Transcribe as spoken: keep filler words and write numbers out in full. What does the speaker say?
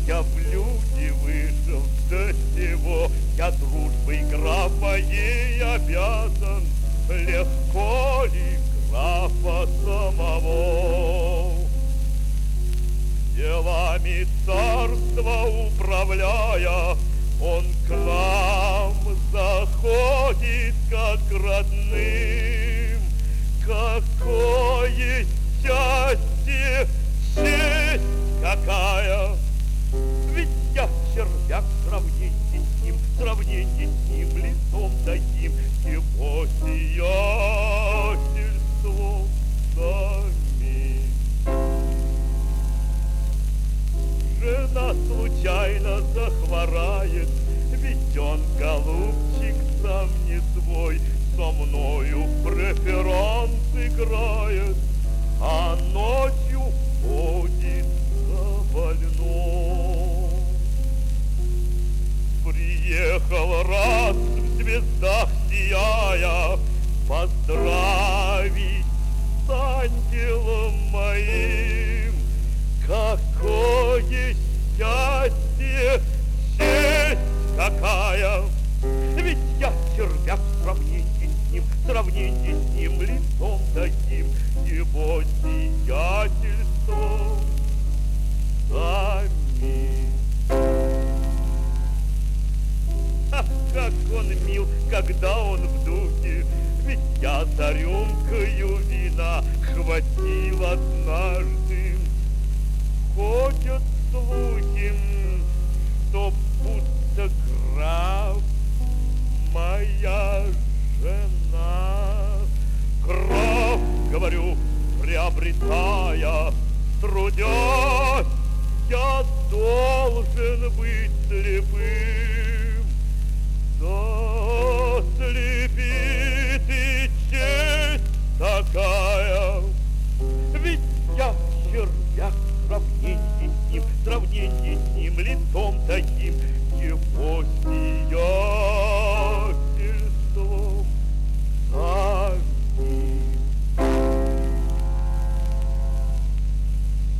я в люди вышел до сего, я дружбой графа ей обязан, легко ли графа самого? Делами царства управляя, он к нам заходит как родным. Какое счастье, честь какая! Ведь я червяк в сравнении с ним, в сравнении с ним лицом таким, его сиятельством самим. Жена случайно захворает, ведь он, голубчик, сам не свой, со мною преферанс играет, а ночью ходит за больном. Приехал раз в звездах сияя поздравить с ангелом моим. Какое счастье, честь какая! Ведь я червяк в сравнении с ним, в сравнении с ним лицом таким, его сиятельством самим. Ах, как он мил, когда он в духе, ведь я за рюмкою вина хватил однажды. Ходят слухи, что будто граф моя жена. Граф, говорю, приобретая, трудясь, я должен быть слепым. Да слепит и честь такая, ведь я червяк в сравнении с ним, в сравнении с ним лицом таким, его